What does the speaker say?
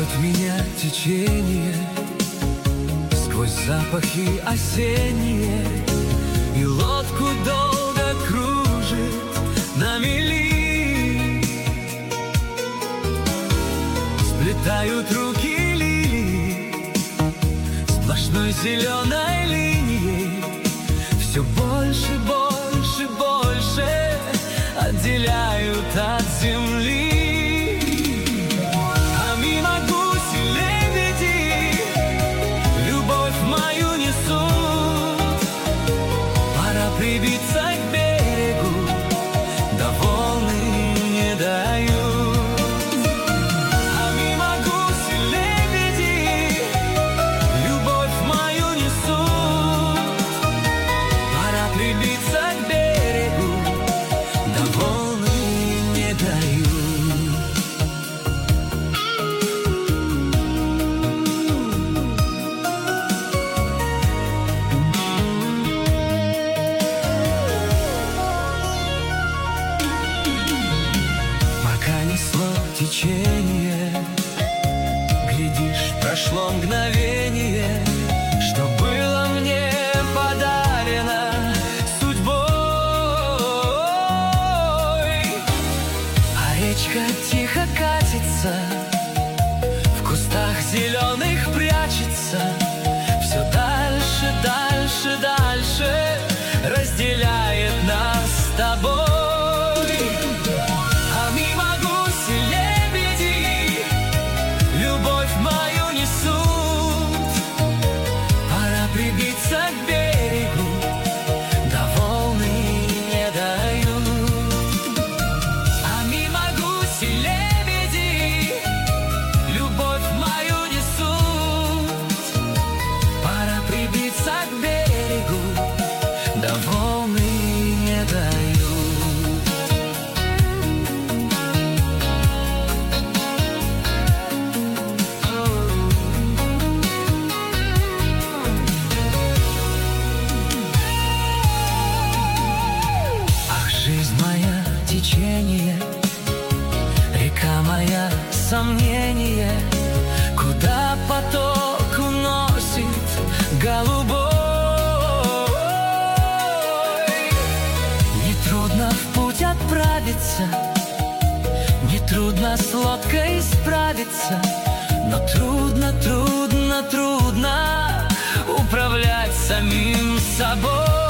Ведет меня течение сквозь запахи осенние, и лодку долго кружит на мели. Сплетают руки лилии сплошной зеленой линией, все больше, больше, больше отделяют от земли. А мимо гуси лебеди любовь мою несут. Пора прибиться к берегу, да волны не дают. А мимо гуси лебеди любовь мою несут. Пора прибиться к берегу, да волны не дают. Пока несло течение, глядишь, прошло мгновение, что было мне подарено судьбой. А речка тихо катится, в кустах зеленых прячется, все дальше, дальше, дальше разделяет нас с тобой. А мимо гуси лебеди любовь мою несут. Пора прибиться к берегу, да волны не дают. А мимо гуси лебеди любовь мою несут. Пора прибиться к берегу, да волны не дают. Ах, жизнь моя течение, река моя сомнение, куда поток уносит голубой. Нетрудно в путь отправиться, нетрудно с лодкой справиться, но трудно, трудно, трудно управлять самим собой.